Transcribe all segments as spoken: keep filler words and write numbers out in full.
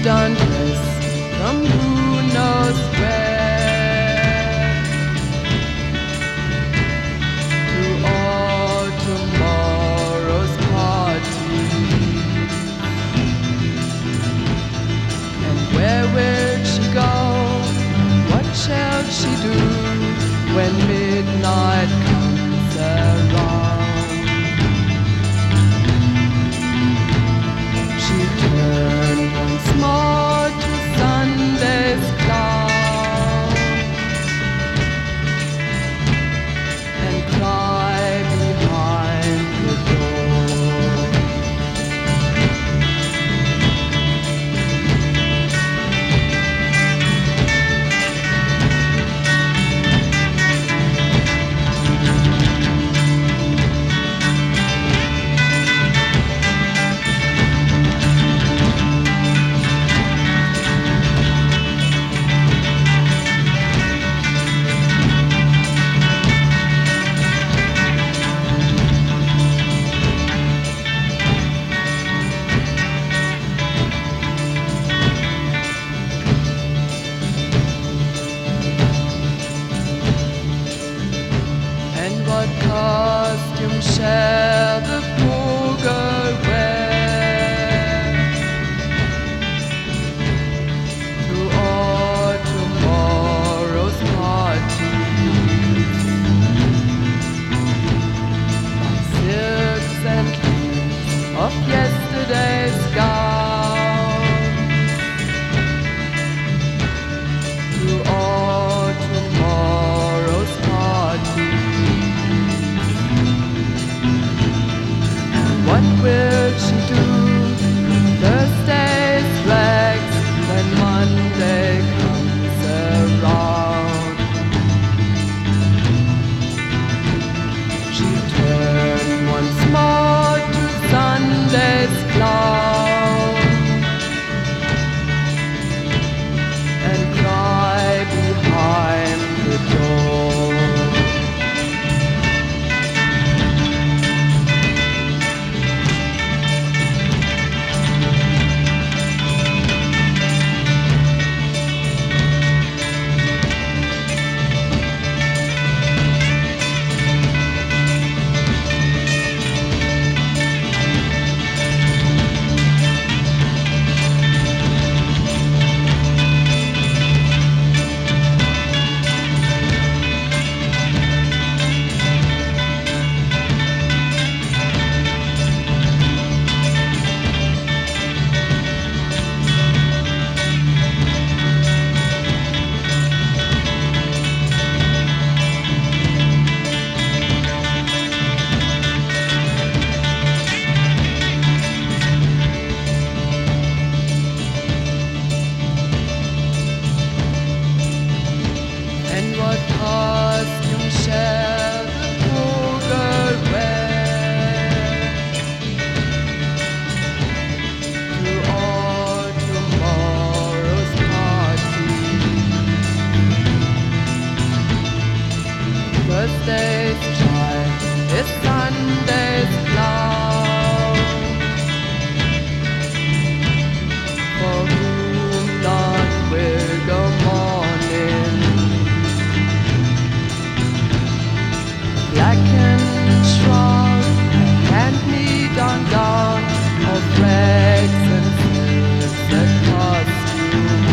dauntless from who knows where to all tomorrow's party. And where will she go? What shall she do when midnight comes around? She turned once more to Sunday's cloud and cried behind the door. What costume shall the poor girl wear to all tomorrow's parties? By silks and leaves of yesterday's gowns to all tomorrow's parties. What will she do? Thursday's rags when Monday comes around. She turned once more to Sunday's cloud and cried behind the door. What costume shall the poor girl wear to all tomorrow's parties? Thursday's child is Sunday's cloud, for whom none will go mourning. Blackened shroud, a hand-me-down gown of rags and silks and costume,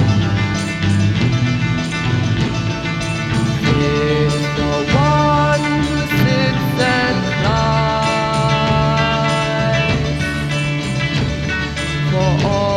fit for one who sits and cries, for all